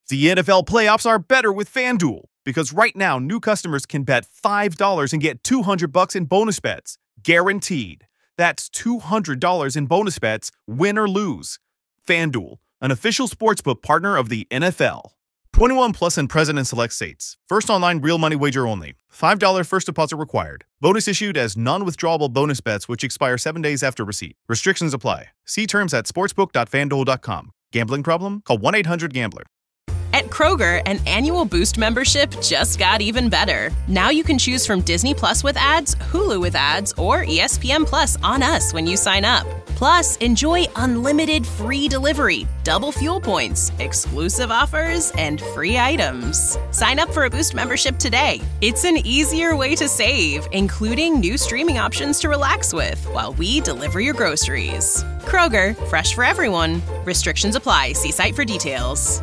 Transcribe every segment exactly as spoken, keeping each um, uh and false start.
The N F L playoffs are better with FanDuel because right now new customers can bet five dollars and get two hundred bucks in bonus bets, guaranteed. That's two hundred dollars in bonus bets, win or lose. FanDuel, an official sportsbook partner of the N F L. twenty-one plus and present in select states. First online real money wager only. five dollars first deposit required. Bonus issued as non-withdrawable bonus bets which expire seven days after receipt. Restrictions apply. See terms at sportsbook dot fan duel dot com. Gambling problem? Call one eight hundred gambler. At Kroger, an annual Boost membership just got even better. Now you can choose from Disney Plus with ads, Hulu with ads, or E S P N Plus on us when you sign up. Plus, enjoy unlimited free delivery, double fuel points, exclusive offers, and free items. Sign up for a Boost membership today. It's an easier way to save, including new streaming options to relax with while we deliver your groceries. Kroger, fresh for everyone. Restrictions apply. See site for details.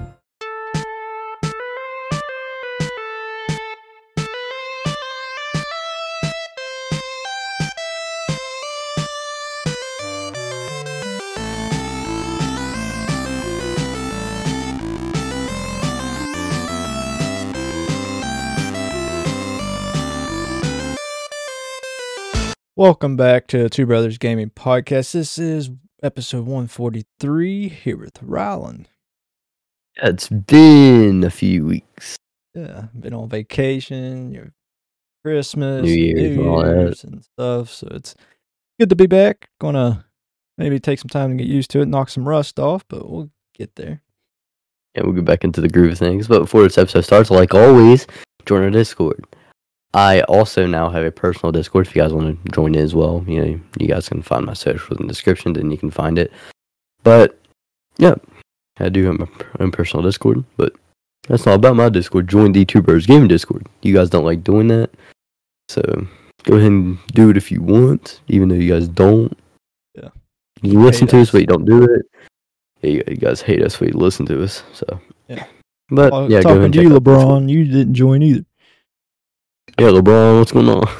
Welcome back to Two Brothers Gaming Podcast. This is episode one forty-three here with Rylan. It's been a few weeks. Yeah, been on vacation, your Christmas, New Year's, New all that. Year's and stuff. So it's good to be back. Gonna maybe take some time to get used to it, knock some rust off, but we'll get there. Yeah, we'll get back into the groove of things. But before this episode starts, like always, join our Discord. I also now have a personal Discord if you guys want to join in as well. You know, you guys can find my socials in the description, then you can find it. But, yeah, I do have my own personal Discord, but that's not about my Discord. Join the Two Brothers Gaming Discord. You guys don't like doing that, so go ahead and do it if you want, even though you guys don't. Yeah. You listen hate to us, us. but you don't do it. Yeah, you, you guys hate us, but you listen to us, so. Yeah. But, Well, yeah, go ahead talking and to check you, out the Discord. LeBron, you didn't join either. Yeah, LeBron, what's going on?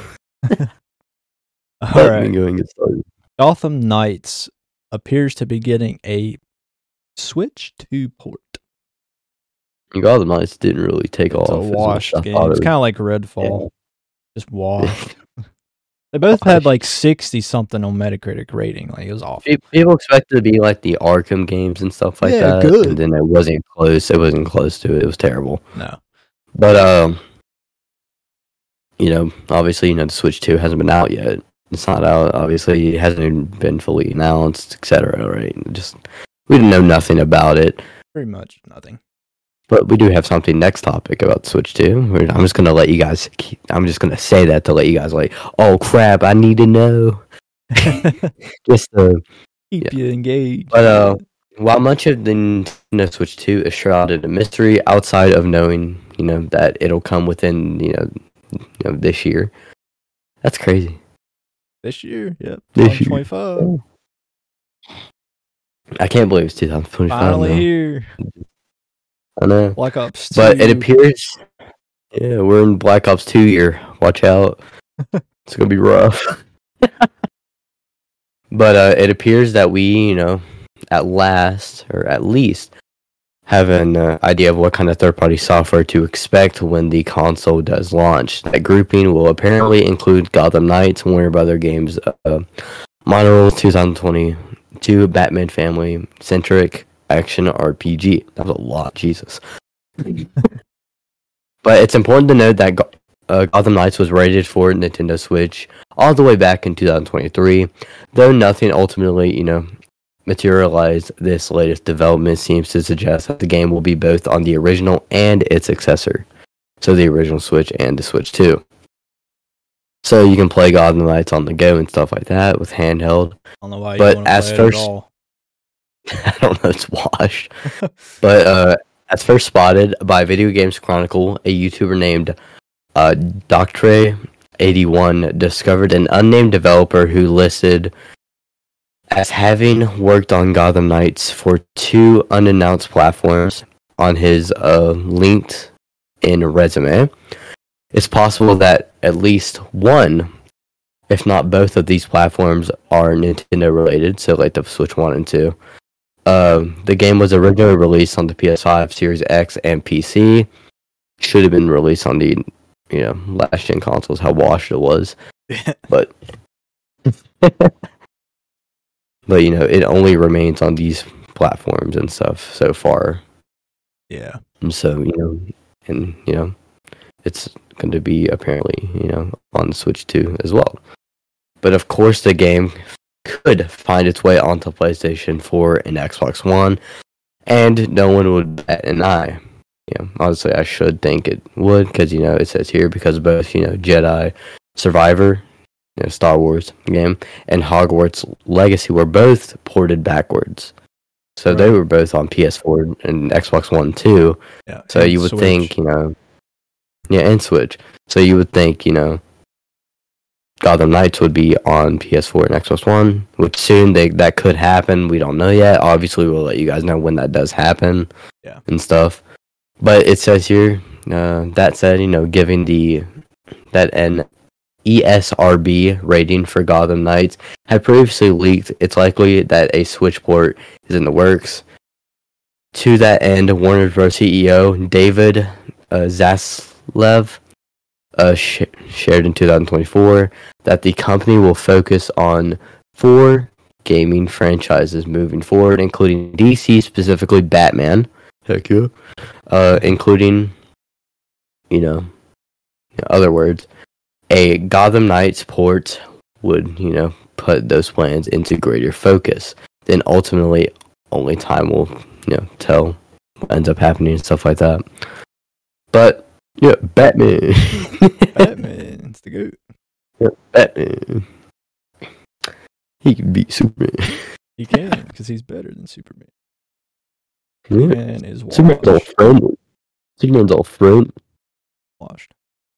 All Let right. me go and get started. Gotham Knights appears to be getting a Switch two port. Gotham Knights didn't really take It's off. a as much washed as I game. thought it It's would. kind of like Redfall. Yeah. Just washed. They both had Washed. like sixty something on Metacritic rating. Like it was awful. Pe- People expected to be like the Arkham games and stuff like Yeah, that, good. and then it wasn't close. It wasn't close to it. It was terrible. No. But um, you know, obviously, you know, the Switch two hasn't been out yet. It's not out. Obviously, it hasn't even been fully announced, et cetera. Right? Just we didn't know nothing about it. Pretty much nothing. But we do have something next topic about Switch two. We're- I'm just gonna let you guys. Keep, I'm just gonna say that to let you guys like, oh crap, I need to know. Just to Keep Yeah. you engaged. But uh, while much of the Nintendo Switch two is shrouded in mystery, outside of knowing, you know, that it'll come within, you know, you know this year, that's crazy. This year, yep. This year. twenty twenty-five. I can't believe it's twenty twenty-five. Finally now. here. I know, Black Ops two. but it appears, yeah, we're in Black Ops two year. Watch out, it's gonna be rough. But uh, it appears that we, you know, at last, or at least, have an uh, idea of what kind of third-party software to expect when the console does launch. That grouping will apparently include Gotham Knights, Warner Brother Games, uh, Model twenty twenty-two, Batman Family, Centric, Action R P G. That was a lot, Jesus. But it's important to note that Go- uh, Gotham Knights was rated for Nintendo Switch all the way back in two thousand twenty-three, though nothing ultimately, you know, materialized. This latest development seems to suggest that the game will be both on the original and its successor, so the original Switch and the Switch two. So you can play Gotham Knights on the go and stuff like that with handheld. I don't know why you but want to as play it first- at all. I don't know, it's washed. But uh, as first spotted by Video Games Chronicle, a YouTuber named uh, Doctre eighty-one discovered an unnamed developer who listed as having worked on Gotham Knights for two unannounced platforms on his uh, LinkedIn resume. It's possible that at least one, if not both of these platforms, are Nintendo related, so like the Switch one and two. Uh, the game was originally released on the P S five, Series X, and P C. Should have been released on the, you know, last gen consoles. How washed it was, but but you know, it only remains on these platforms and stuff so far. Yeah. And so you know, and you know, it's going to be apparently, you know, on Switch two as well. But of course, the game could find its way onto PlayStation four and Xbox One, and no one would bat an eye. You know, honestly, I should think it would, because, you know, it says here, because both, you know, Jedi Survivor, you know, Star Wars game, and Hogwarts Legacy were both ported backwards. So right. They were both on P S four and Xbox One too. Yeah, so you would Switch. think, you know, yeah, and Switch. So you would think, you know, Gotham Knights would be on P S four and Xbox One, which soon they, that could happen. We don't know yet. Obviously, we'll let you guys know when that does happen, yeah, and stuff. But it says here, uh, that said, you know, giving the that an E S R B rating for Gotham Knights had previously leaked, it's likely that a Switch port is in the works. To that end, Warner Bros. C E O David uh, Zaslav uh, sh- shared in two thousand twenty-four that the company will focus on four gaming franchises moving forward, including D C, specifically Batman. Heck yeah. Uh, including, you know, in other words, a Gotham Knights port would, you know, put those plans into greater focus. Then ultimately, only time will, you know, tell what ends up happening and stuff like that. But, yeah, Batman. Batman's the goat. Yeah, Batman. He can beat Superman. He can, because he's better than Superman. Yeah. Superman is washed. Superman's all friendly. Superman's all friendly. Washed.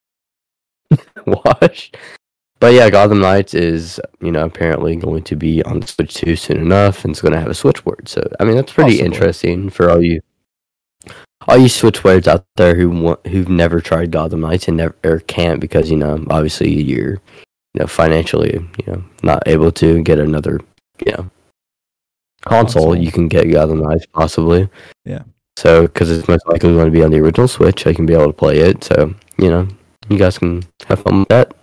Washed. But yeah, Gotham Knights is, you know, apparently going to be on the Switch two soon enough, and it's going to have a Switch port. So, I mean, that's pretty Possibly. interesting for all you all you Switch players out there who want, who've never tried Gotham Knights and never or can't because, you know, obviously you're, you know, financially, you know, not able to get another, you know, console. console. You can get Gotham Knights possibly. Yeah. So, because it's most likely going to be on the original Switch, I can be able to play it. So, you know, you guys can have fun with that.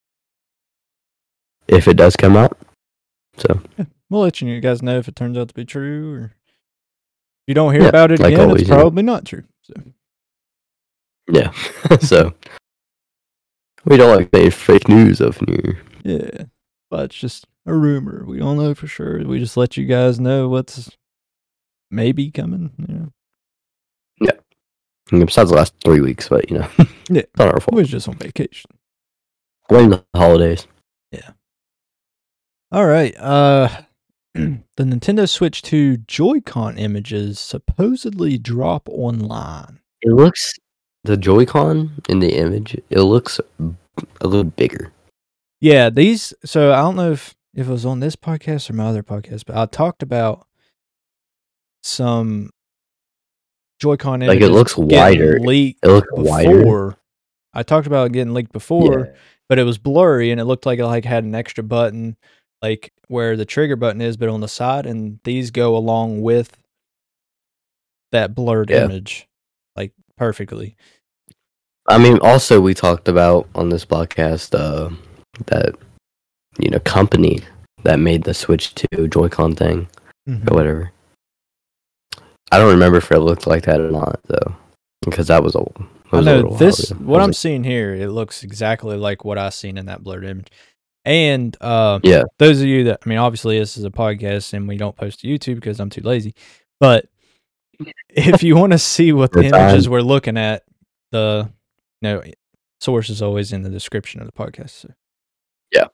If it does come out. So yeah, we'll let you guys know if it turns out to be true, or if you don't hear yeah, about it like again, always, it's probably yeah. not true. So yeah. So we don't like saying fake news of here. Yeah. But it's just a rumor. We don't know for sure. We just let you guys know what's maybe coming. Yeah. Yeah. Besides the last three weeks, but you know. Yeah. It's not our fault. We was just on vacation. Blame the holidays. Yeah. All right. Uh, the Nintendo Switch two Joy-Con images supposedly drop online. It looks, the Joy-Con in the image, it looks a little bigger. Yeah, these, so I don't know if, if it was on this podcast or my other podcast, but I talked about some Joy-Con images. Like it looks wider. Leaked it looks before. wider. I talked about it getting leaked before, yeah. but it was blurry and it looked like it like had an extra button, like where the trigger button is, but on the side, and these go along with that blurred yeah. image, like perfectly. I mean, also we talked about on this podcast uh, that, you know, company that made the Switch two Joy-Con thing mm-hmm. or whatever. I don't remember if it looked like that or not though, because that was old. I know this. What I'm like, seeing here, it looks exactly like what I seen in that blurred image. And uh, yeah, those of you that, I mean, obviously this is a podcast and we don't post to YouTube because I'm too lazy. But if you want to see what the images we're looking at, the you know, source is always in the description of the podcast. So. Yeah.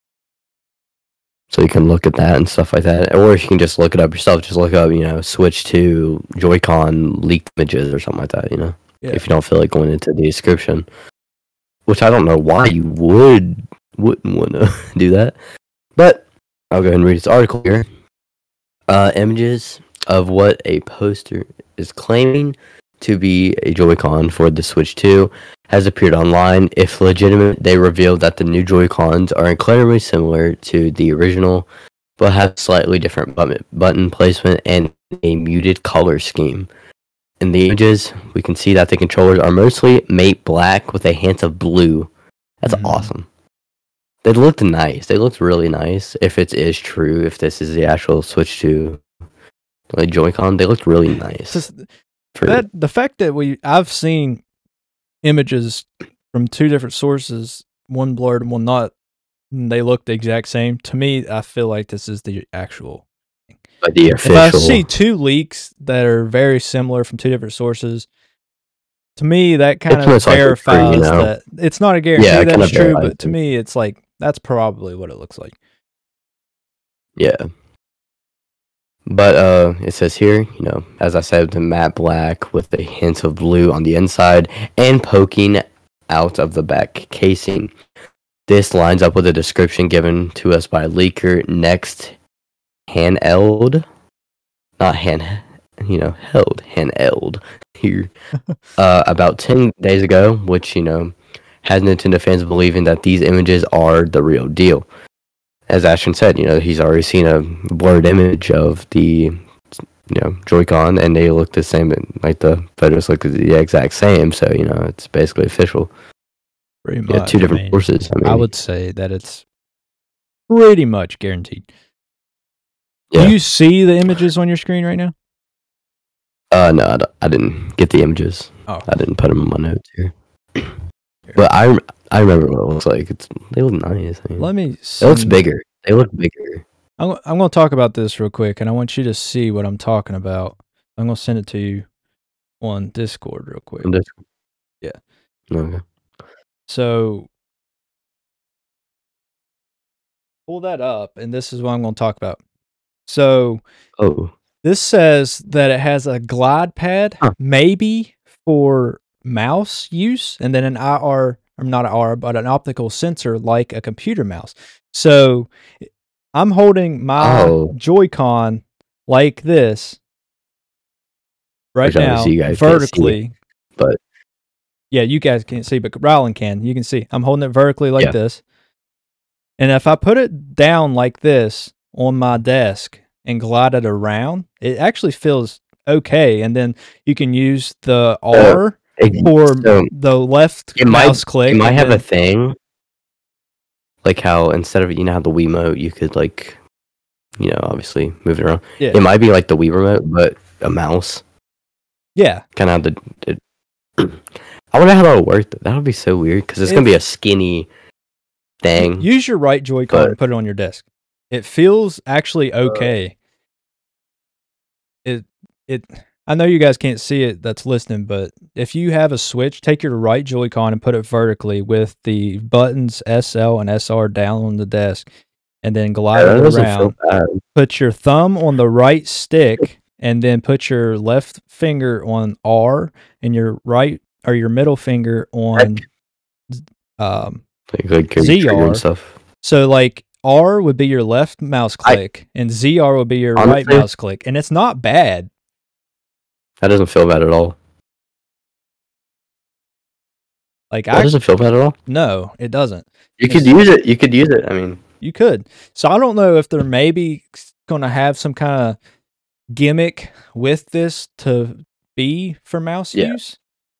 So you can look at that and stuff like that, or you can just look it up yourself. Just look up, you know, Switch two Joy-Con leaked images or something like that. You know. Yeah. If you don't feel like going into the description, which I don't know why you would wouldn't want to do that, but I'll go ahead and read this article here. Uh, images of what a poster is claiming to be a Joy-Con for the Switch two has appeared online. If legitimate, they reveal that the new Joy-Cons are incredibly similar to the original, but have slightly different button button placement and a muted color scheme. In the images, we can see that the controllers are mostly matte black with a hint of blue. That's mm-hmm. awesome. They looked nice. They looked really nice. If it is true, if this is the actual Switch two like Joy-Con, they looked really nice. Just, for, that the fact that we I've seen images from two different sources, one blurred and one not, and they look the exact same. To me, I feel like this is the actual. But the official. If I see two leaks that are very similar from two different sources, to me that kind of verifies true, you know? that it's not a guarantee yeah, that's true. But to me, it's like that's probably what it looks like. Yeah. But uh, it says here, you know, as I said, the matte black with a hint of blue on the inside and poking out of the back casing. This lines up with the description given to us by leaker Next Handheld, not hand, you know, held handheld here uh, about ten days ago, which you know has Nintendo fans believing that these images are the real deal. As Ashton said, you know, he's already seen a blurred image of the, you know, Joy-Con, and they look the same. Like the photos look the exact same. So you know, it's basically official. Pretty much. Yeah, two different I mean, sources. I, mean, I would say that it's pretty much guaranteed. Yeah. Do you see the images on your screen right now? Uh, no, I, I didn't get the images. Oh. I didn't put them in my notes here. But I, I remember what it looks like. It's they look nice. I mean, Let me see. It looks bigger. They look bigger. I'm, I'm going to talk about this real quick, and I want you to see what I'm talking about. I'm going to send it to you on Discord real quick. On Discord? Yeah. Okay. So, pull that up, and this is what I'm going to talk about. So, oh, this says that it has a glide pad, huh. maybe for mouse use, and then an I R, or not an I R, but an optical sensor like a computer mouse. So, I'm holding my oh. Joy-Con like this right now, vertically. See, but yeah, you guys can't see, but Rylan can. You can see. I'm holding it vertically like yeah. this. And if I put it down like this on my desk and glide it around, it actually feels okay. And then you can use the R uh, it, for so the left it mouse might, click. It might have then, a thing, like how instead of, you know how the Wii remote, you could like, you know, obviously move it around. Yeah. It might be like the Wii remote, but a mouse. Yeah. Kind of the... the I wonder how that would work. That would be so weird because it's, it's going to be a skinny thing. Use your right Joy-Con but, and put it on your desk. It feels actually okay. Uh, it it. I know you guys can't see it that's listening, but if you have a Switch, take your right Joy-Con and put it vertically with the buttons S L and S R down on the desk, and then glide yeah, it around. Put your thumb on the right stick, and then put your left finger on R and your right or your middle finger on um, like, like Z R and stuff. So like R would be your left mouse click, I, and Z R would be your honestly, right mouse click, and it's not bad. That doesn't feel bad at all. Like that I doesn't feel bad at all. No, it doesn't. You it's, could use it. You could use it. I mean, you could. So I don't know if they're maybe going to have some kind of gimmick with this to be for mouse yeah. use.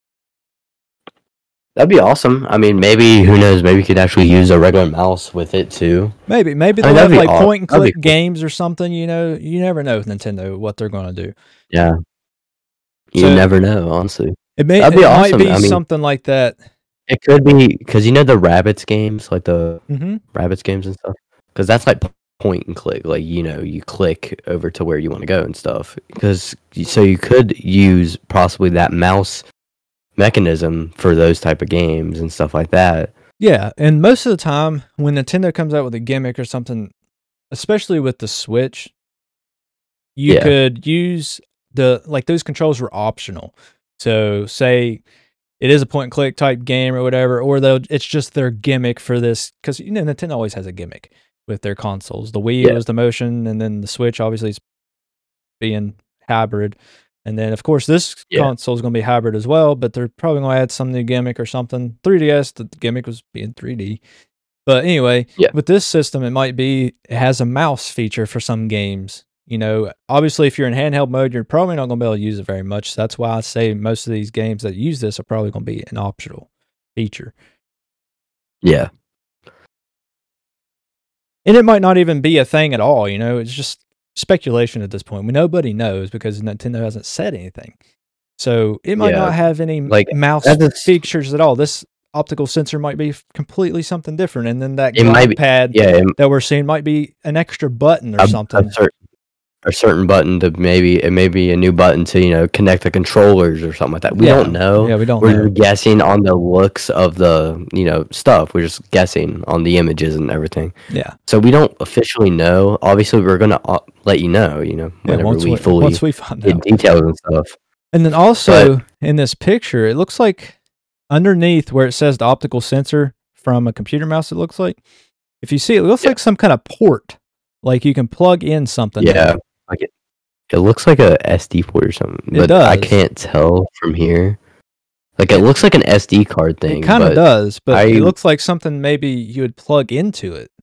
That'd be awesome. I mean, maybe, who knows, maybe you could actually use a regular mouse with it too. Maybe. Maybe they'll I mean, have like aw- point and click cool. games or something, you know. You never know with Nintendo what they're going to do. Yeah. You so, never know, honestly. It, may, That'd be it awesome. might be I mean, something like that. It could be, because you know the Rabbids games, like the mm-hmm. Rabbids games and stuff? Because that's like point and click. Like, you know, you click over to where you want to go and stuff. Because, so you could use possibly that mouse mechanism for those type of games and stuff like that. Yeah, and most of the time when Nintendo comes out with a gimmick or something, especially with the Switch, you yeah. could use the like those controls were optional. So say it is a point and click type game or whatever, or though it's just their gimmick for this, because you know Nintendo always has a gimmick with their consoles. The Wii yeah. was the motion, and then the Switch obviously is being hybrid. And then, of course, this yeah. console is going to be hybrid as well, but they're probably going to add some new gimmick or something. three D S, the gimmick was being three D. But anyway, yeah. with this system, it might be, it has a mouse feature for some games. You know, obviously, if you're in handheld mode, you're probably not going to be able to use it very much. So that's why I say most of these games that use this are probably going to be an optional feature. Yeah. And it might not even be a thing at all. You know, it's just speculation at this point. We nobody knows because Nintendo hasn't said anything. So it might Yeah. not have any Like, mouse that is- features at all. This optical sensor might be f- completely something different, and then that It might be- pad Yeah, it, that we're seeing might be an extra button or a, something. a certain a certain button to maybe it may be a new button to, you know, connect the controllers or something like that. We Yeah. don't know. Yeah, we don't We're know. guessing on the looks of the, you know, stuff. We're just guessing on the images and everything. Yeah, So we don't officially know. Obviously, we're gonna uh, let you know. You know, yeah. whenever Once we we, fully once we find get out. details and stuff. And then also in this picture, it looks like underneath where it says the optical sensor from a computer mouse, it looks like. If you see, it looks Yeah. like some kind of port, like you can plug in something. Yeah, there. like it. It looks like a S D port or something, It but I does. can't tell from here. Like it looks like an S D card thing. It kind of but does, but I- it looks like something maybe you would plug into it.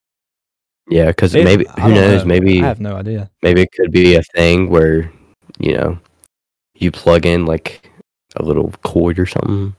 Yeah, because It- maybe I who don't knows? know. Maybe I have no idea. maybe it could be a thing where, you know, you plug in like a little cord or something.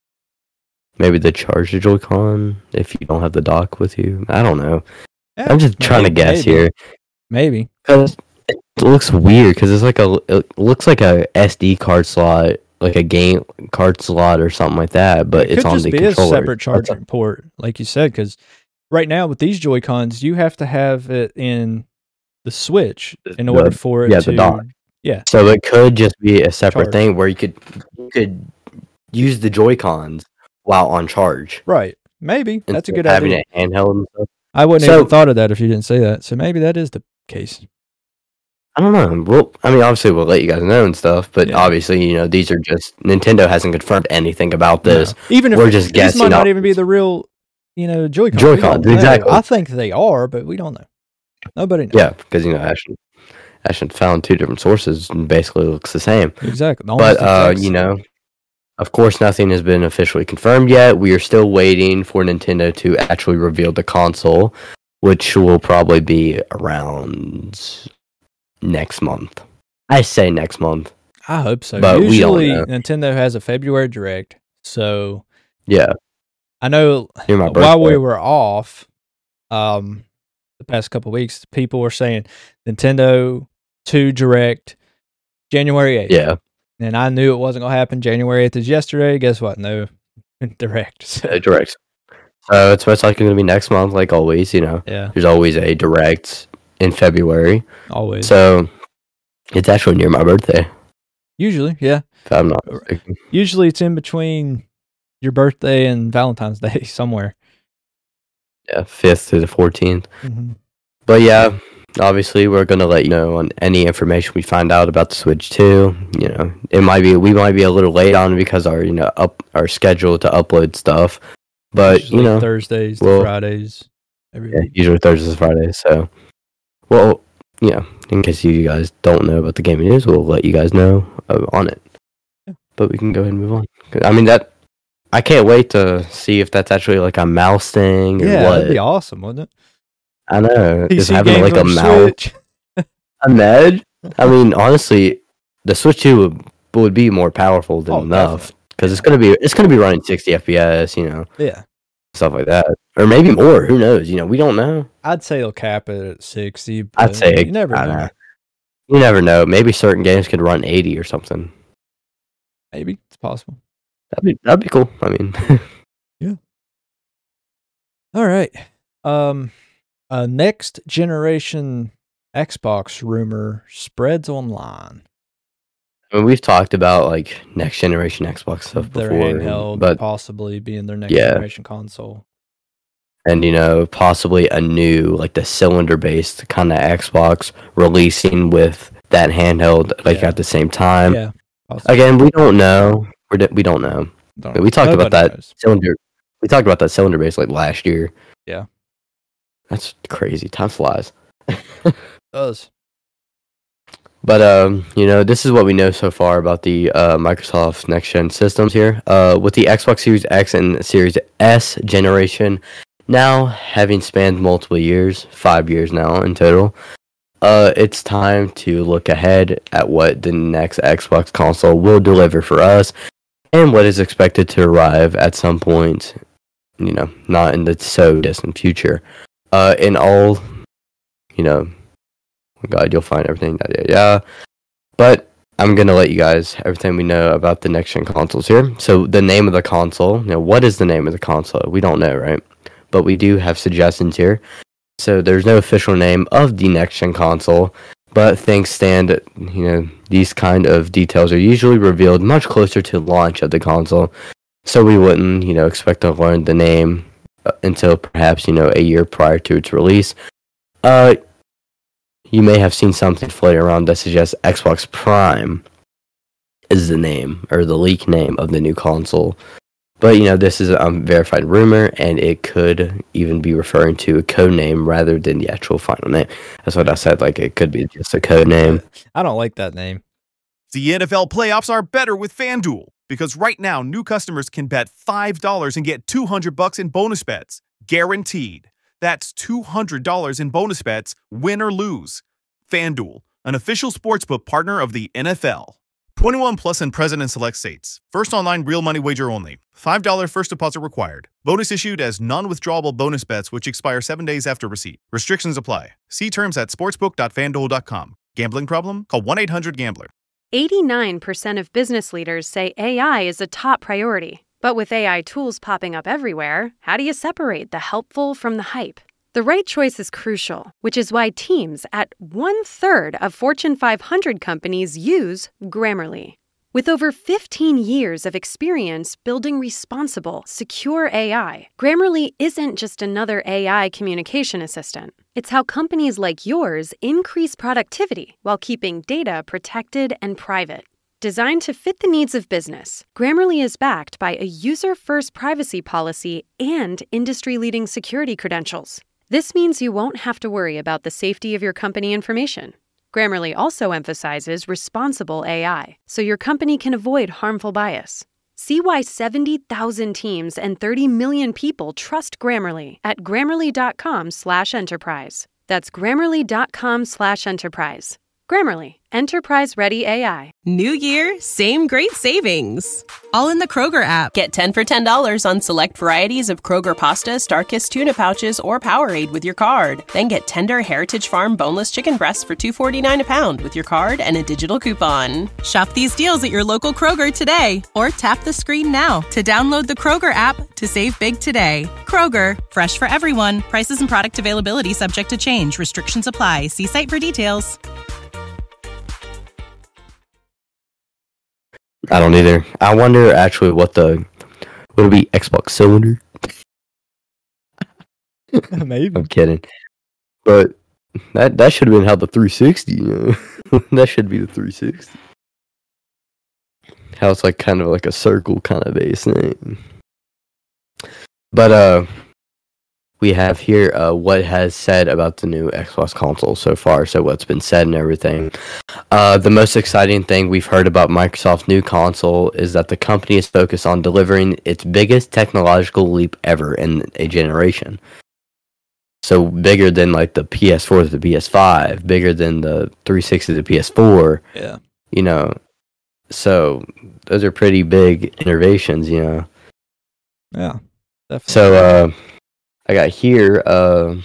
Maybe to charge the Joy-Con if you don't have the dock with you. I don't know. Yeah, I'm just trying to maybe- guess maybe. here Maybe. because it looks weird because it's like a it looks like a S D card slot, like a game card slot or something like that. But it it's could on just the be controller. a separate charging port, like you said, because right now with these Joy Cons, you have to have it in the Switch in The- order for it yeah, to. the dock. Yeah, So it could just be a separate Charge. thing where you could you could use the Joy Cons while on charge. right. Maybe that's a instead good of having idea. it handheld and stuff. I wouldn't So- even thought of that if you didn't say that. So maybe that is the case. I don't know. Well, I mean, obviously we'll let you guys know and stuff, but Yeah. obviously, you know, these are just Nintendo hasn't confirmed anything about this. No. Even if We're just these guessing might not off- even be the real, you know, Joy-Cons. Joy-Cons, We don't know. exactly. I think they are, but we don't know. Nobody knows. Yeah, because you know, Ashton, Ashton found two different sources and basically looks the same. Exactly. But Almost uh, exact you know, of course, nothing has been officially confirmed yet. We are still waiting for Nintendo to actually reveal the console, which will probably be around next month. I say next month. I hope so. But we don't Usually, know. Nintendo has a February Direct, so Yeah, I know near my while we birthday. were off, um, the past couple weeks, people were saying Nintendo two Direct January eighth. Yeah, And I knew it wasn't going to happen. January eighth is yesterday. Guess what? No Direct. So, uh, direct. So it's most likely going to be next month, like always. You know, yeah, there's always a direct in February. always. So it's actually near my birthday, Usually, yeah. if I'm not mistaken. Usually it's in between your birthday and Valentine's Day somewhere. Yeah, fifth to the fourteenth. Mm-hmm. But yeah, obviously we're gonna let you know on any information we find out about the Switch two. You know, it might be we might be a little late on because our you know up our schedule to upload stuff. But you know, Thursdays, to well, Fridays, every yeah, week. usually Thursdays and Fridays. So, well, yeah, in case you guys don't know about the gaming news, we'll let you guys know uh, on it. Yeah. But we can go ahead and move on. 'Cause, I mean that. I can't wait to see if that's actually like a mouse thing or Yeah, what. that'd be awesome, wouldn't it? I know. P Just C having games like a on the mouse. Switch. Imagine. I mean, honestly, the Switch two would, would be more powerful than Oh, enough because it's gonna be it's gonna be running sixty F P S, you know, Yeah, stuff like that, or maybe more. Who knows? You know, we don't know. I'd say they'll cap it at sixty. I'd but say you never I know. know. You never know. Maybe certain games could run eighty or something. Maybe it's possible. That'd be that'd be cool. I mean, All right. Um, a next generation Xbox rumor spreads online. I mean, we've talked about like next generation Xbox stuff Their before, handheld but possibly being their next Yeah. generation console. and you know, possibly a new like the cylinder based kind of Xbox releasing with that handheld like Yeah. at the same time. yeah. Possibly. Again, we don't know. We don't, we don't know. Don't- We talked about nobody that knows. cylinder. We talked about that cylinder base like last year. Yeah. That's crazy. Time flies. Does. But um, you know, this is what we know so far about the uh, Microsoft next gen systems here. Uh, with the Xbox Series X and Series S generation now having spanned multiple years, five years now in total. uh, it's time to look ahead at what the next Xbox console will deliver for us and what is expected to arrive at some point, you know, not in the so distant future. Uh, in all, you know, oh God, you'll find everything. Yeah, yeah. But I'm going to let you guys everything we know about the next-gen consoles here. So the name of the console, you know, what is the name of the console? We don't know, right? But we do have suggestions here. So there's no official name of the next-gen console, but things stand, you know, these kind of details are usually revealed much closer to launch of the console. So we wouldn't, you know, expect to learn the name until perhaps, you know, a year prior to its release. Uh, you may have seen something floating around that suggests Xbox Prime is the name, or the leak name of the new console. But, you know, this is a unverified rumor, and it could even be referring to a code name rather than the actual final name. That's what I said, like, it could be just a code name. I don't like that name. The N F L playoffs are better with FanDuel, because right now, new customers can bet five dollars and get two hundred bucks in bonus bets, guaranteed. That's two hundred dollars in bonus bets, win or lose. FanDuel, an official sportsbook partner of the N F L. twenty-one plus and present in select states. First online real money wager only. five dollars first deposit required. Bonus issued as non-withdrawable bonus bets which expire seven days after receipt. Restrictions apply. See terms at sportsbook dot fan duel dot com. Gambling problem? Call one eight hundred gambler. eighty-nine percent of business leaders say A I is a top priority. But with A I tools popping up everywhere, how do you separate the helpful from the hype? The right choice is crucial, which is why teams at one-third of Fortune five hundred companies use Grammarly. With over fifteen years of experience building responsible, secure A I, Grammarly isn't just another A I communication assistant. It's how companies like yours increase productivity while keeping data protected and private. Designed to fit the needs of business, Grammarly is backed by a user-first privacy policy and industry-leading security credentials. This means you won't have to worry about the safety of your company information. Grammarly also emphasizes responsible A I, so your company can avoid harmful bias. See why seventy thousand teams and thirty million people trust Grammarly at grammarly.com slash enterprise. That's grammarly.com slash enterprise. Grammarly, enterprise-ready A I. New year, same great savings. All in the Kroger app. Get ten for ten dollars on select varieties of Kroger pasta, Starkist tuna pouches, or Powerade with your card. Then get tender Heritage Farm boneless chicken breasts for two forty-nine a pound with your card and a digital coupon. Shop these deals at your local Kroger today, or tap the screen now to download the Kroger app to save big today. Kroger, fresh for everyone. Prices and product availability subject to change. Restrictions apply. See site for details. I don't either. I wonder actually what the would it be Xbox Cylinder? Maybe. I'm kidding. But that that should have been how the three sixty, you know? That should be the three sixty. How it's like kind of like a circle kind of base thing. But uh we have here uh, what has said about the new Xbox console so far, so what's been said and everything. Uh, the most exciting thing we've heard about Microsoft's new console is that the company is focused on delivering its biggest technological leap ever in a generation. So bigger than like the P S four to the P S five, bigger than the three sixty to the P S four. Yeah. You know, so those are pretty big innovations, you know. Yeah, definitely. So, uh, I got here, uh,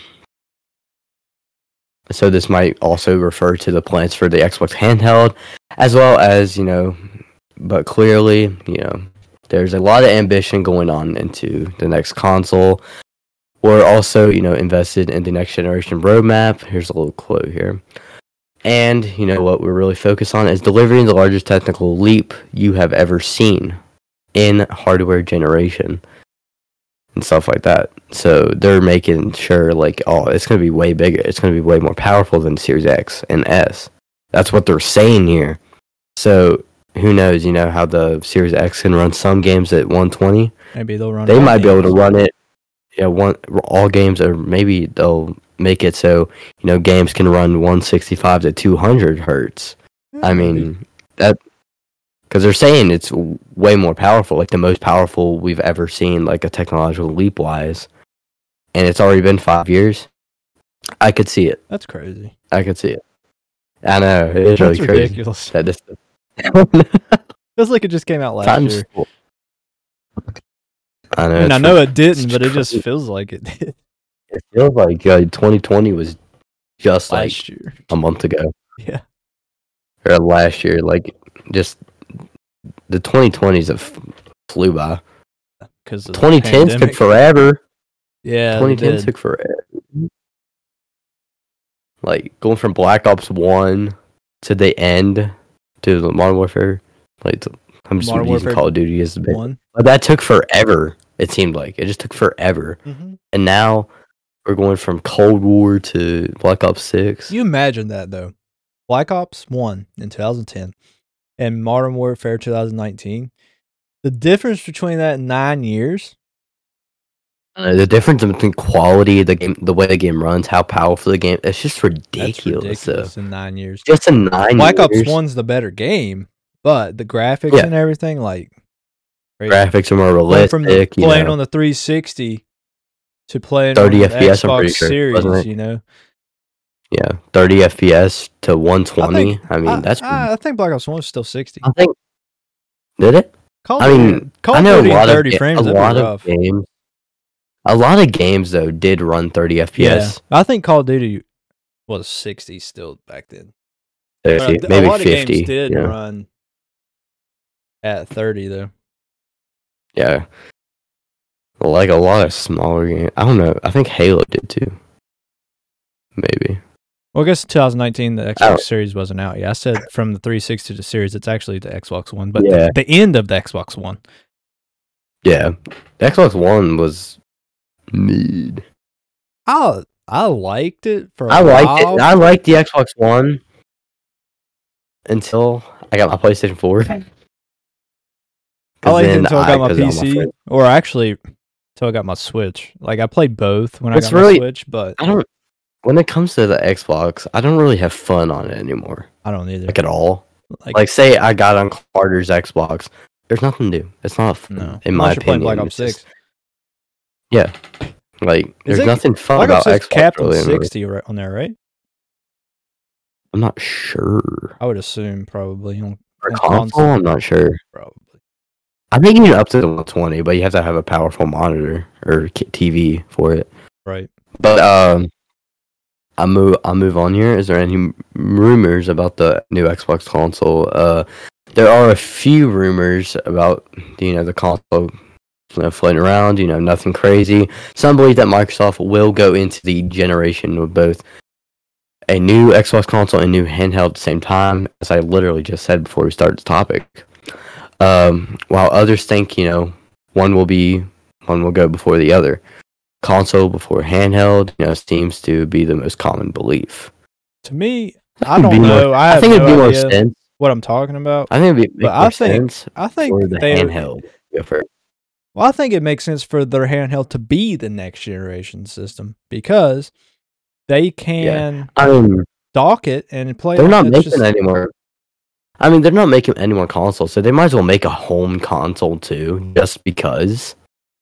so this might also refer to the plans for the Xbox handheld, as well as, you know, but clearly, you know, there's a lot of ambition going on into the next console. We're also, you know, invested in the next generation roadmap. Here's a little quote here. And, you know, what we're really focused on is delivering the largest technical leap you have ever seen in hardware generation. And stuff like that. So they're making sure, like, oh, it's going to be way bigger. It's going to be way more powerful than Series X and S. That's what they're saying here. So who knows, you know, how the Series X can run some games at one twenty. Maybe they'll run. They might games. be able to run it. Yeah, one all games, or maybe they'll make it so, you know, games can run one sixty-five to two hundred hertz. Mm-hmm. I mean, that. Because they're saying it's way more powerful, like the most powerful we've ever seen, like a technological leap-wise. And it's already been five years. I could see it. That's crazy. I could see it. I know it is That's really crazy. ridiculous. That just, Feels like it just came out last Time's year. full. I know. And I it's know re- it didn't, it's but it just crazy. feels like it did It feels like uh, twenty twenty was just like last year. a month ago Yeah. or last year. Like just the twenty twenties have flew by. Because twenty tens took forever. Yeah, twenty they tens did. took forever. Like going from Black Ops One to the end to the Modern Warfare. Like to, I'm just Modern using Warfare Call of Duty as the bit. One. But that took forever. It seemed like it just took forever. Mm-hmm. And now we're going from Cold War to Black Ops Six. You imagine that though. Black Ops One in two thousand ten and Modern Warfare twenty nineteen. The difference between that in nine years. Uh, the difference between quality, the game, the way the game runs, how powerful the game. It's just That's ridiculous. ridiculous So. in nine years. Just in nine Black years. Ops One's the better game, but the graphics Yeah. and everything, like crazy. Graphics are more Going realistic. from the, you playing know. on the three sixty to playing thirty on the F P S, I'm Xbox pretty sure, Series, wasn't it? you know. Yeah, thirty F P S to one twenty. I, I, mean, I, that's. I, I think Black Ops One was still sixty. I think. Did it? Call I of mean, Duty- Call I of know a Duty lot of thirty ga- frames. a That'd be lot of rough. games. A lot of games though did run thirty F P S. Yeah, I think Call of Duty was sixty still back then. But thirty, a- maybe a lot fifty. of games did yeah. run at thirty though. yeah. Like a lot of smaller games. I don't know. I think Halo did too. Maybe. Well, I guess in twenty nineteen the Xbox Oh. Series wasn't out. Yeah, I said from the three sixty to Series, it's actually the Xbox One, but Yeah. the, the end of the Xbox One. Yeah. The Xbox One was mid. I I liked it for a I liked while. it. I liked the Xbox One until I got my PlayStation four. I liked it then until I got my 'cause P all C, friends- or actually until I got my Switch. Like I played both when It's I got really- my Switch, but I don't. When it comes to the Xbox, I don't really have fun on it anymore, I don't either. like at all. Like, Like, say I got on Carter's Xbox, there's nothing new. It's not fun, no, in my unless you're playing opinion. Black Ops It's just- Six. yeah, like there's it- nothing fun Black Ops about Six Xbox. capped on really, anymore. sixty right on there, right? I'm not sure. I would assume probably on, For on console, I'm not sure. probably. I think you can up to the one twenty, but you have to have a powerful monitor or k- T V for it. Right. But um, I move. I move on here. Is there any m- rumors about the new Xbox console? Uh, there are a few rumors about you know the console you know, floating around. You know, nothing crazy. Some believe that Microsoft will go into the generation with both a new Xbox console and new handheld at the same time, as I literally just said before we started the topic. Um, while others think you know one will be one will go before the other. Console before handheld, you know, seems to be the most common belief. To me, I It'd be don't know. more- I, have think it'd no be more idea sense. what I'm talking about. I think it'd be But make I more think- sense I think for the they. handheld. Go for it. Well, I think it makes sense for their handheld to be the next generation system because they can I mean, dock it and play. they're on not it. making Just- any more. I mean, they're not making any more consoles, so they might as well make a home console too, just because.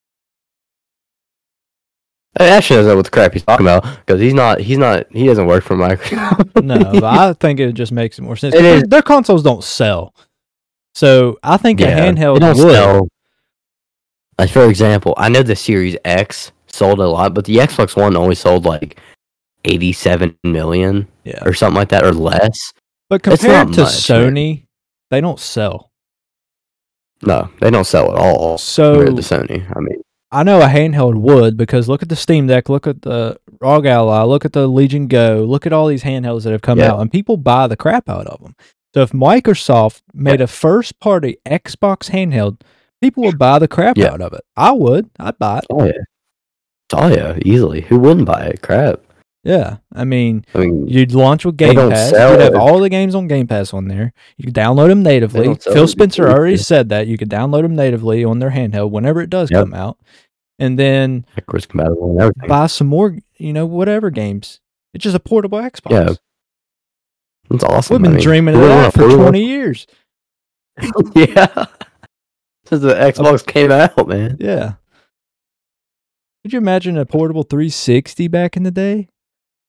I actually doesn't know what the crap he's talking about because he's not. He's not. He doesn't work for Microsoft. No, but I think it just makes more sense. It 'Cause is- Their, their consoles don't sell, so I think a Yeah, handheld they don't would. sell. Like for example, I know the Series X sold a lot, but the Xbox One only sold like eighty-seven million Yeah, or something like that, or less. but it's compared not to much, Sony, they don't sell. No, they don't sell at all So compared to Sony. I mean, I know a handheld would because look at the Steam Deck, look at the R O G Ally, look at the Legion Go, look at all these handhelds that have come Yeah. out, and people buy the crap out of them. So if Microsoft made a first-party Xbox handheld, people would buy the crap Yeah. out of it. I would. I'd buy it. oh yeah, oh yeah, easily. Who wouldn't buy it? Crap. Yeah. I mean, I mean, you'd launch with They Game don't Pass. sell You'd have it. all the games on Game Pass on there. You could download them natively. don't sell Phil it Spencer natively. already said that. You could download them natively on their handheld whenever it does Yep. come out. And then backwards compatible and everything. buy some more, you know, whatever games. It's just a portable Xbox. Yeah. That's awesome. We've been I mean, dreaming who of wouldn't that want for a portable- twenty years. Yeah. Since the Xbox came out, man. Yeah. Could you imagine a portable three sixty back in the day?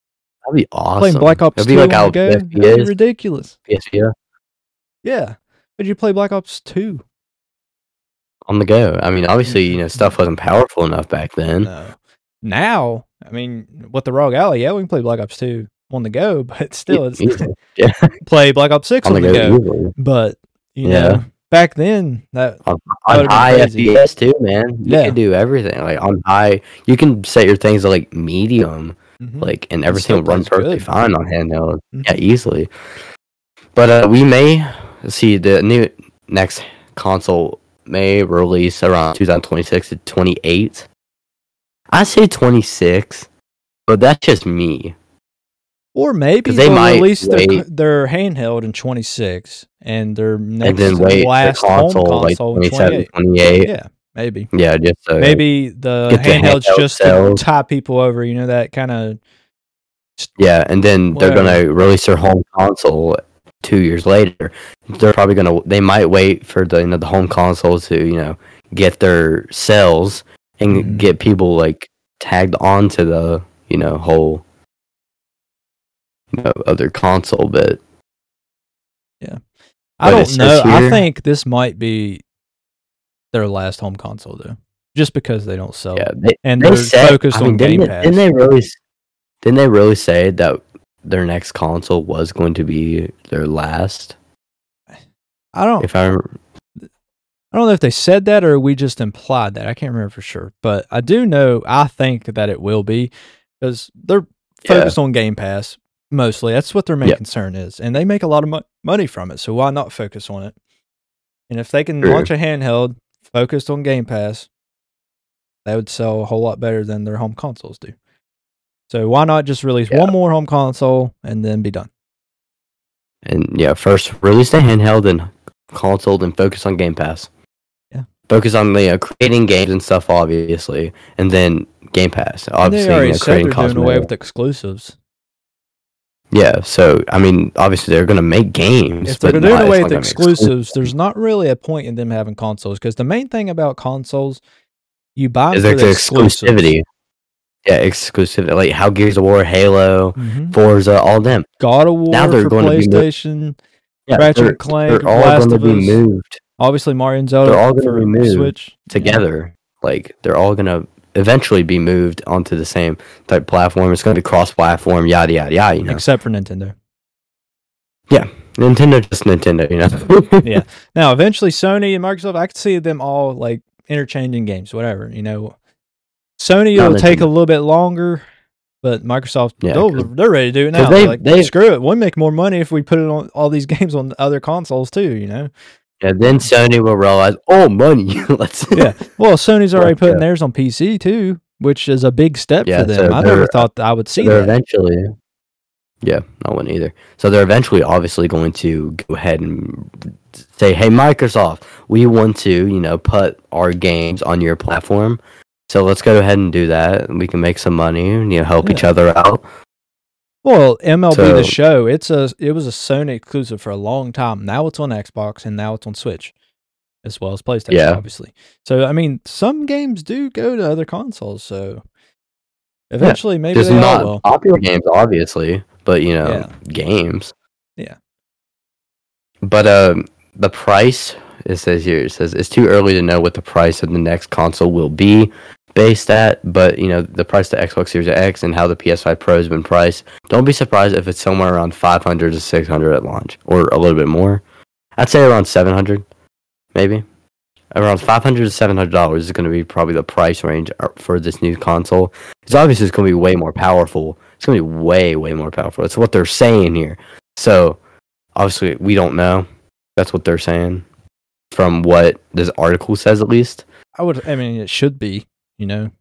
That'd be awesome. Playing Black Ops That'd two be like on how the go, P S that'd P be is. ridiculous. P S P, yeah. Yeah, but you play Black Ops two On the go. I mean, obviously, you know, stuff wasn't powerful enough back then. No. Now, I mean, with the Rogue Ally, yeah, we can play Black Ops two on the go, but still, it's Easily. Yeah. play Black Ops six on, On the the go. go, easily. But you Yeah. know, back then, that On, That on would've been high crazy. F P S too, man. You Yeah. can do everything. Like on high, you can set your things to like medium, mhm. like, and It everything still will run plays perfectly good. fine on handheld. Mhm. Yeah, easily. But uh, we may see the new next console may release around twenty twenty-six to twenty-eight. I say twenty-six, but that's just me. Or maybe 'Cause they they'll might release their, wait. their handheld in twenty-six and their next And then wait the last console, home like console in twenty-seven, twenty-eight. twenty-eight. Yeah, maybe. Yeah, just so Maybe the get the handheld's handheld just sales. to tie people over, you know, that kind of. Yeah, and then they're Whatever. gonna release their home console two years later. They're probably gonna. They might wait for the you know the home console to you know get their sales and Mhm. get people like tagged onto the you know whole you know, other console bit. I But it don't says know. I here- think this might be their last home console, though, just because they don't sell. Yeah, they, and they they're said. focused I mean, on didn't Game they, Pass. Didn't they really? s- Didn't they really say that their next console was going to be their last? I don't. If I remember, I don't know if they said that or we just implied that. I can't remember for sure, but I do know. I think that it will be because they're Yeah. focused on Game Pass mostly. That's what their main Yeah. concern is, and they make a lot of mo- money from it. So why not focus on it? And if they can True. launch a handheld focused on Game Pass, they would sell a whole lot better than their home consoles do. So why not just release Yeah. one more home console and then be done? and yeah, first release the handheld and console, then focus on Game Pass. Yeah. Focus on the uh, creating games and stuff, obviously, and then Game Pass. And Obviously, they already you know, said creating they're doing away cosmetic. with exclusives. Yeah, so I mean, obviously, they're gonna make games. If they're but doing not- it's away not with gonna be exclusives, there's not really a point in them having consoles because the main thing about consoles, you buy Is them there for the the exclusives. exclusivity? Yeah, exclusivity. Like how Gears of War, Halo, Mhm. Forza, all them. God of War Now they're for going to be mo- PlayStation, Yeah, Ratchet they're, and Clank, they're all Last going to of be Us. moved obviously Mario and Zelda They're all gonna for be moved Switch. together. Like they're all gonna eventually be moved onto the same type platform. It's gonna be cross-platform, yada yada yada. You Yeah, know, except for Nintendo. Nintendo just Nintendo. You know. Yeah. Now, eventually, Sony and Microsoft, I could see them all like interchanging games, whatever. You know, Sony Not will take a Nintendo. little bit longer, but Microsoft, Yeah, they'll- 'cause- they're ready to do it 'cause now. they- They're like, they- screw it, we make more money if we put it on all these games on other consoles too. You know. Yeah. Then Sony will realize, oh, money. Let's. Yeah. Well, Sony's already Yeah. putting theirs on P C too, which is a big step Yeah, for them. so I never they're- thought that I would So see they're that. eventually. Yeah, I wouldn't either. So they're eventually obviously going to go ahead and say, "Hey, Microsoft, we want to, you know, put our games on your platform. So let's go ahead and do that. And we can make some money and you know help each Yeah. other out." Well, M L B the So- Show, it's a it was a Sony exclusive for a long time. Now it's on Xbox and now it's on Switch, as well as PlayStation, Yeah. obviously. So I mean, some games do go to other consoles. So eventually, maybe Just they all not will. popular games, obviously, but you know, Yeah. games. Yeah. But um, the price it says here it says it's too early to know what the price of the next console will be based at. But you know, the price of the Xbox Series X and how the P S five Pro has been priced. Don't be surprised if it's somewhere around five hundred to six hundred at launch, or a little bit more. I'd say around seven hundred, maybe. Around five hundred to seven hundred dollars is going to be probably the price range for this new console. It's obviously it's going to be way more powerful. It's going to be way way more powerful. It's what they're saying here. So obviously we don't know. That's what they're saying from what this article says, at least. I would. I mean, it should be. You know.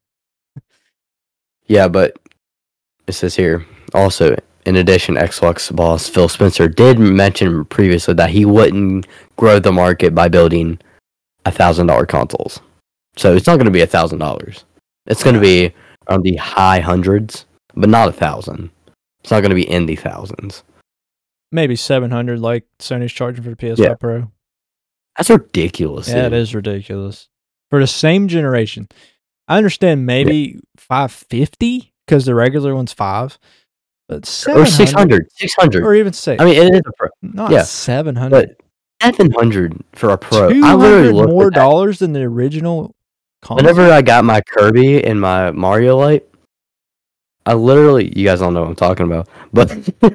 Yeah, but it says here also. In addition, Xbox boss Phil Spencer did mention previously that he wouldn't grow the market by building a thousand dollar consoles. So it's not going to be a thousand dollars. It's going to be on the high hundreds, but not a thousand. It's not going to be in the thousands. Maybe seven hundred, like Sony's charging for the P S five Yeah. Pro. That's ridiculous. Yeah, it dude. is ridiculous for the same generation. I understand maybe five fifty because the regular one's five, But or six hundred, six hundred, or even say, I mean, it is a pro. not yeah, seven hundred. But seven hundred for a pro. Two I literally hundred looked more at that. dollars than the original console. Whenever I got my Kirby and my Mario Light, I literally, you guys don't know what I'm talking about, but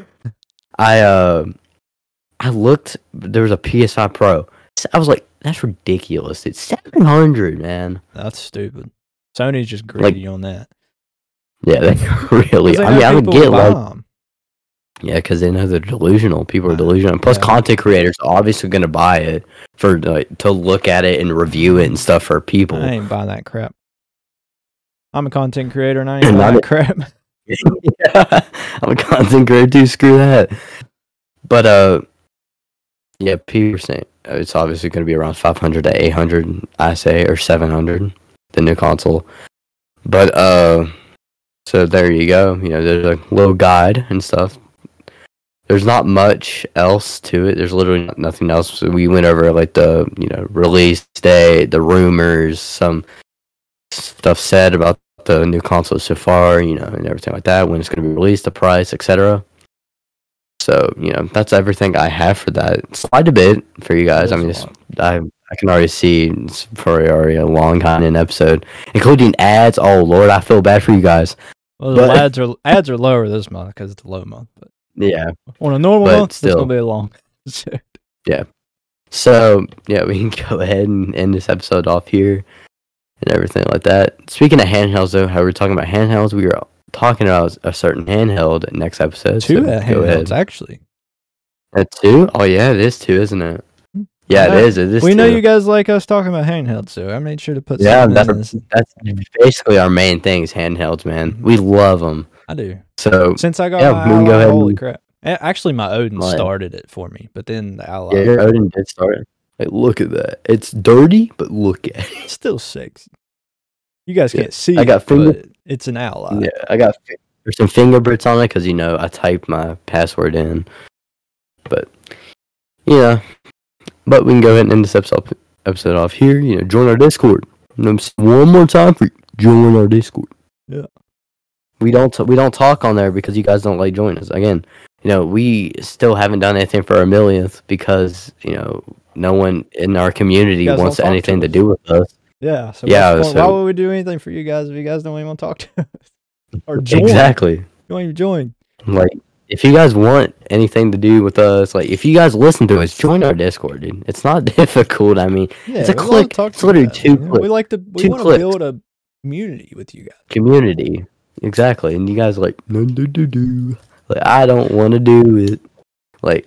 I uh, I looked. There was a P S five Pro. I was like, that's ridiculous. It's seven hundred, man. That's stupid. Sony's just greedy on that. Yeah, they really. 'Cause they I mean, know I would people get will buy like, 'em. yeah, because they know they're delusional. People are delusional. Plus, Yeah. content creators are obviously going to buy it for like to look at it and review it and stuff for people. I ain't buying that crap. I'm a content creator and I ain't Not buying it. that crap. Yeah, I'm a content creator too. Screw that. But uh, yeah, people are saying it's obviously going to be around five hundred to eight hundred. I say, or seven hundred, the new console. But uh, so there you go. You know, there's a little guide and stuff. There's not much else to it. There's literally nothing else. So we went over like the you know release date, the rumors, some stuff said about the new console so far, you know, and everything like that. When it's going to be released, the price, et cetera. So you know, that's everything I have for that. It's quite a bit for you guys. I mean, it's, I I can already see it's for already a long kind of episode, including ads. Oh Lord, I feel bad for you guys. Well, the But- ads are ads are lower this month because it's a low month. But Yeah. on a normal But month, it's still. gonna be a long. episode. So yeah, we can go ahead and end this episode off here and everything like that. Speaking of handhelds, though, how we're talking about handhelds, we were talking about a certain handheld next episode. Two so at go handhelds ahead. actually. At two? Oh yeah, it is two, isn't it? Yeah, Yeah. it is. It is. We two. know you guys like us talking about handhelds, so I made sure to put Yeah, something that's in this. that's basically our main thing is handhelds, man. Mhm. We love them. I do. So Since I got yeah, my we can go Ally, ahead holy and- crap! A- Actually, my Odin Right. started it for me, but then the Ally, yeah, your Odin did start it. Like, look at that. It's dirty, but look at it. it's still sexy. You guys Yeah, can't see I got it, finger- but it's an Ally. Yeah, I got fi- there's some fingerprints on it because you know I typed my password in, but yeah. But we can go ahead and end this episode episode off here. You know, join our Discord. And I'm saying one more time for you. Join our Discord. Yeah. We don't t- we don't talk on there because you guys don't like join us. Again, you know, we still haven't done anything for our millionth because you know no one in our community You guys wants don't talk to anything to us. do with us. Yeah. So, Yeah, what's the point? so- why would we do anything for you guys if you guys don't even want to talk to us or join? Exactly. You don't even join. Like, if you guys want anything to do with us, like, if you guys listen to us, join our Discord, dude. It's not difficult. I mean, Yeah, It's a we love to click. talk It's to you literally guys. two You know, We clicks. like to. We Two want to clicks. build a community with you guys. community. Exactly. And you guys are like, no, do, do, do. Like, I don't want to do it. Like,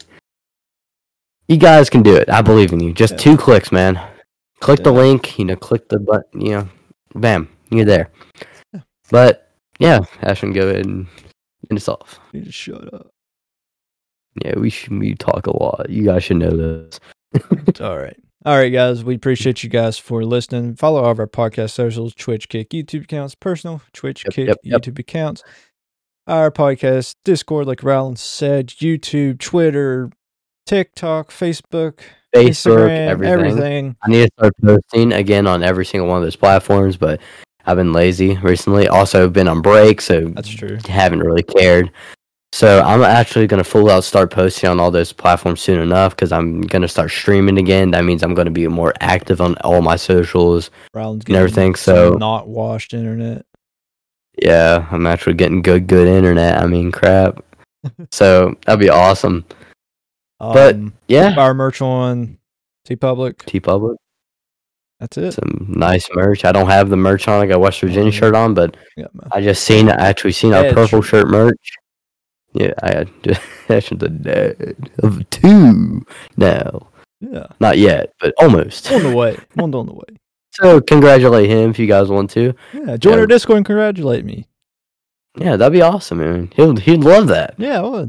you guys can do it. I believe in you. Just Yeah. two clicks, man. Click the Yeah. link, you know, click the button, you know, bam, you're there. Yeah. But, yeah, Ashton, go ahead and end us off. You just shut up. Yeah, we should, we talk a lot. You guys should know this. All right. All right, guys. We appreciate you guys for listening. Follow all of our podcast socials, Twitch, Kick, YouTube accounts, personal, Twitch, Yep, Kick, yep, yep. YouTube accounts. Our podcast, Discord, like Rowland said, YouTube, Twitter, TikTok, Facebook, Facebook, Instagram, everything. everything. I need to start posting again on every single one of those platforms, but I've been lazy recently. Also, been on break, so That's true. haven't really cared. So I'm actually gonna full out start posting on all those platforms soon enough because I'm gonna start streaming again. That means I'm gonna be more active on all my socials Rowland's and everything. some So not washed internet. yeah, I'm actually getting good, good internet. I mean, crap. So that'd be awesome. But, Um, Yeah, our merch on TeePublic. T Public, That's it. some nice merch. I don't have the merch on. I got West Virginia Mhm. shirt on, but Yeah, man. I just seen, I actually seen our Dad purple shirt. shirt merch. Yeah, I had actually the dad of two now. Yeah. Not yet, but almost. On the way. One's on the way. So congratulate him if you guys want to. Yeah. Join Yeah. our Discord and congratulate me. Yeah, that'd be awesome, man. He'll he'd love that. Yeah, I would.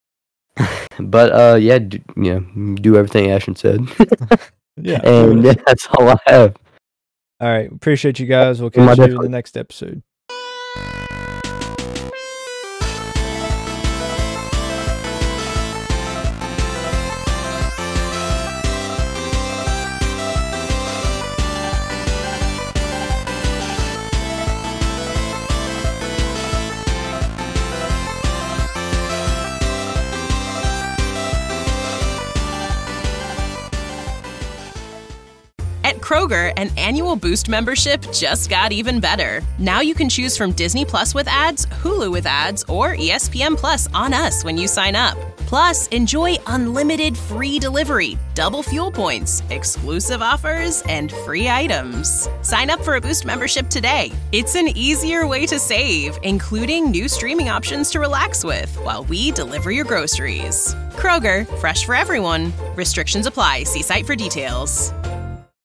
But uh, yeah, do, you know, do everything Ashton said, Yeah. and yeah, that's all I have. All right. Appreciate you guys. We'll In my catch you in Discord. the next episode. Kroger, an annual Boost membership just got even better. Now you can choose from Disney Plus with ads, Hulu with ads, or E S P N Plus on us when you sign up. Plus, enjoy unlimited free delivery, double fuel points, exclusive offers, and free items. Sign up for a Boost membership today. It's an easier way to save, including new streaming options to relax with while we deliver your groceries. Kroger, fresh for everyone. Restrictions apply. See site for details.